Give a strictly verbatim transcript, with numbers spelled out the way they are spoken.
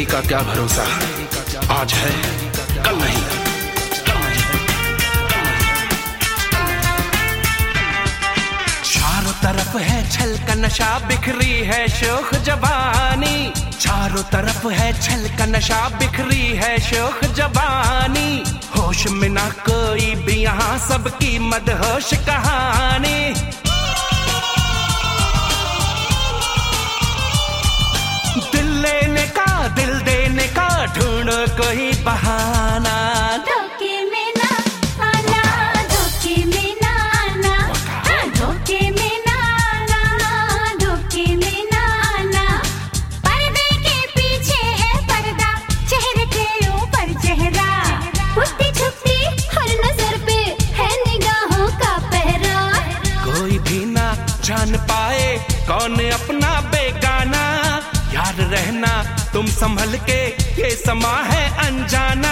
का क्या भरोसा, आज है कल नहीं। चारों तरफ है छल का नशा, बिखरी है शोख जवानी। चारों तरफ है छल का नशा, बिखरी है शोख जवानी। होश में ना कोई भी यहाँ, सबकी मदहोश कहानी। दिल लेने का, दिल देने का, ढूंढो कोई बहाना। धोखे में ना आना, धोखे में ना आना, हाँ धोखे में ना आना, धोखे में ना आना। पर्दे के पीछे है पर्दा, चेहरे के ऊपर चेहरा। उठती छुपती हर नजर पे है निगाहों का पहरा। कोई भी ना जान पाए कौन अपना बेगाना। याद रहना तुम संभल के, ये समा है अनजाना।